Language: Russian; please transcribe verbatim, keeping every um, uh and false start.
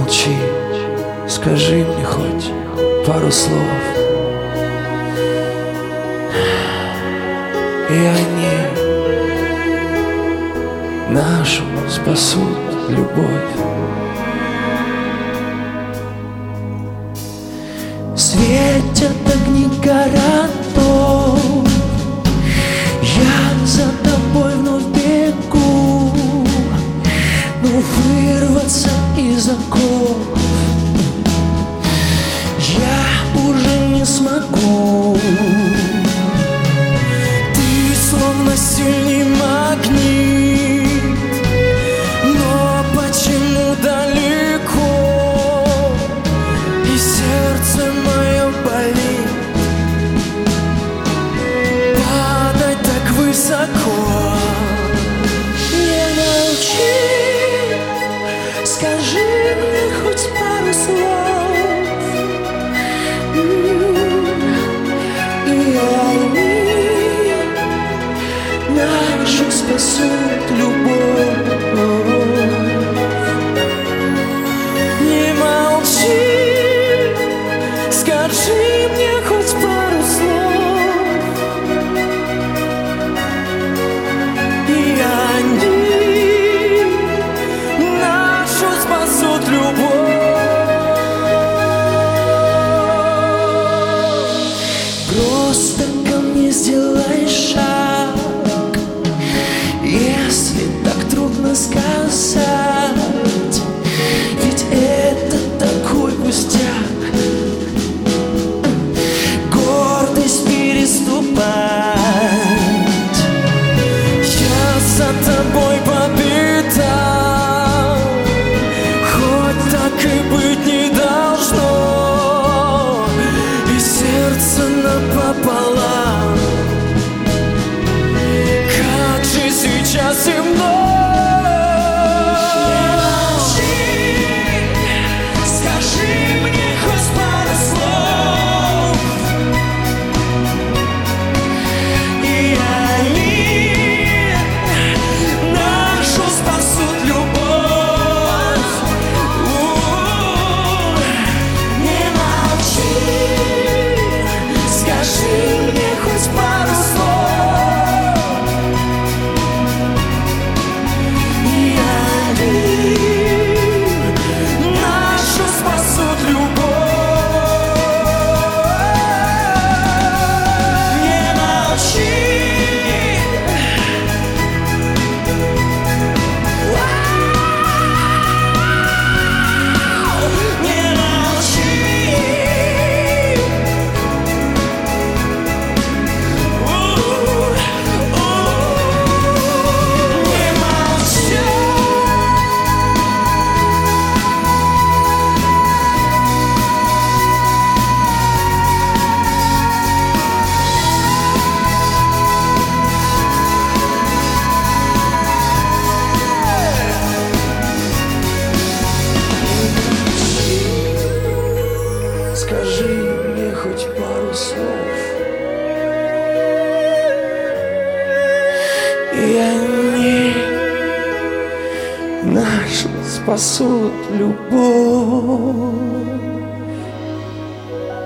молчи, скажи мне хоть пару слов, и они нашу спасут любовь. Светят огни городов, я за тобой вновь бегу, но вырваться из оков я уже не смогу. Ты словно сильный магнит, но почему далеко, и сердце мое болит, падать так высоко. Не молчи, скажи мне хоть пару слов, и они нашу спасут любовь. Не молчи, скажи мне хоть пару слов, и они нашу спасут любовь. Просто ко мне сделай шаг, если так трудно сказать, ведь это такой пустяк. Гордость переступать, я за тобой по пятам, хоть так и быть не должно, и сердце напополам. Как же сейчас темно. Скажи мне хоть пару слов, и они нашу спасут любовь.